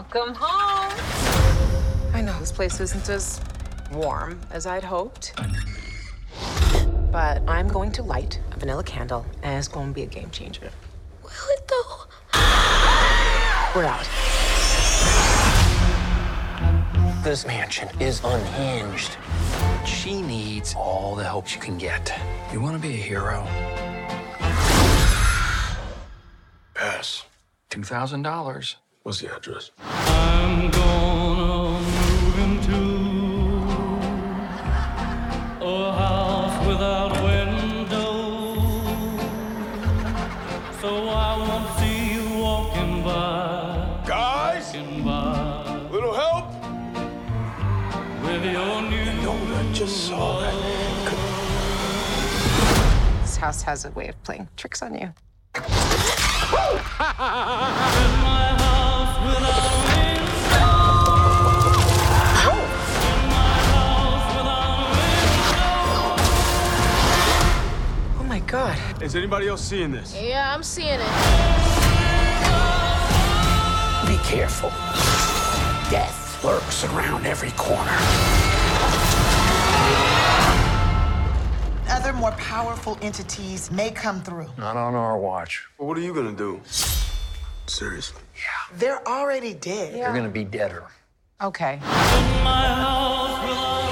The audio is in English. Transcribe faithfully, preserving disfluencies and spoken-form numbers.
Welcome home. I know this place isn't as warm as I'd hoped, but I'm going to light a vanilla candle, and it's going to be a game changer. Will it though? We're out. This mansion is unhinged. She needs all the help she can get. You want to be a hero? Pass. two thousand dollars. What's the address? I'm gonna move into a house without windows, so I won't see you walking by. Guys, Walking by little help? with your new. You know what I just saw? This house has a way of playing tricks on you. Oh my God. Is anybody else seeing this? Yeah, I'm seeing it. Be careful. Death lurks around every corner. Other more powerful entities may come through. Not on our watch. Well, what are you gonna do? Seriously? They're already dead. You're gonna be deader. Okay. My house without